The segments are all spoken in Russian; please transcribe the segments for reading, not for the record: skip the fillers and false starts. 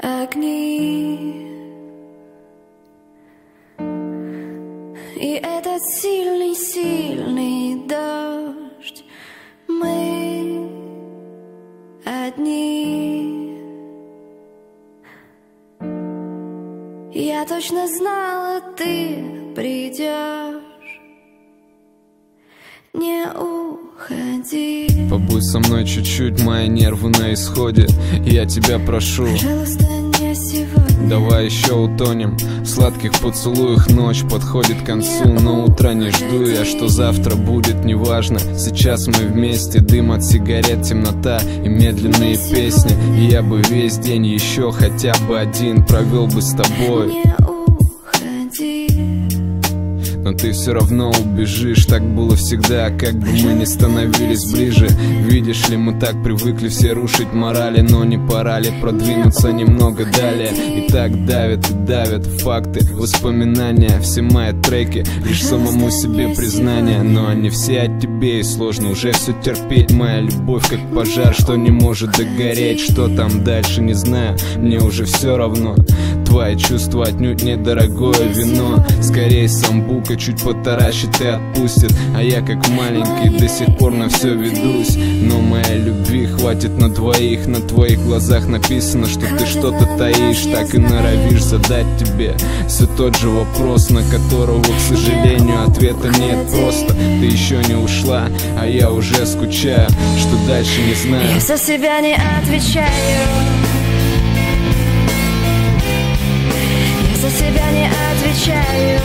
огни. И этот сильный дождь, мы одни. Я точно знала, ты придешь. Не уходи. Побудь со мной чуть-чуть, мои нервы на исходе. Я тебя прошу, пожалуйста, не сегодня. давай еще утонем в сладких поцелуях. Ночь подходит к концу, но утра не жду я, что завтра будет, неважно. Сейчас мы вместе, дым от сигарет, темнота и медленные песни. И я бы весь день еще хотя бы один провел бы с тобой. Не уходи. Но ты все равно убежишь. Так было всегда, как бы мы ни становились ближе. Видишь ли, мы так привыкли все рушить морали. Но не пора ли продвинуться немного далее? И так давят и давят факты, воспоминания. Все мои треки, лишь самому себе признание. Но они все о тебе, и сложно уже все терпеть. Моя любовь как пожар, что не может догореть. Что там дальше, не знаю, мне уже все равно. Твои чувства отнюдь недорогое вино. Скорее самбука чуть потаращит и отпустит. А я как маленький до сих пор на все ведусь. Но моей любви хватит на двоих. На твоих глазах написано, что ты что-то таишь. Так и норовишь задать тебе все тот же вопрос, на которого, к сожалению, ответа нет. Просто ты еще не ушла, а я уже скучаю. Что дальше, не знаю. Я за себя не отвечаю. Я за себя не отвечаю.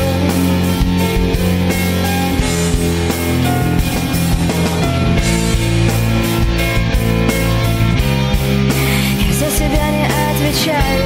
Я за себя не отвечаю.